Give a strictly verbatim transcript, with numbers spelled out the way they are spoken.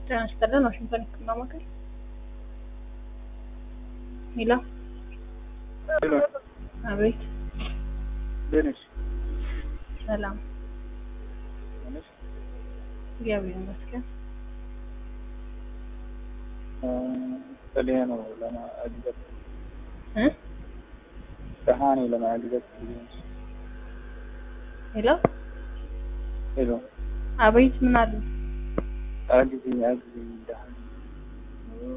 ጤና ይስጥልን ዋሽንግተን ህክምና ማዕከል ሄሎ ሄሎ አቤት ደንሽ ሰላም ደንሽ እግዚአብሔር ይመስገን ሰሊያ ነው ለማግኘት እ ደሃኔ ለማግኘት ሄሎ ሄሎ አቤት ምን አሉ አግዚ አግዚ ደሃኔ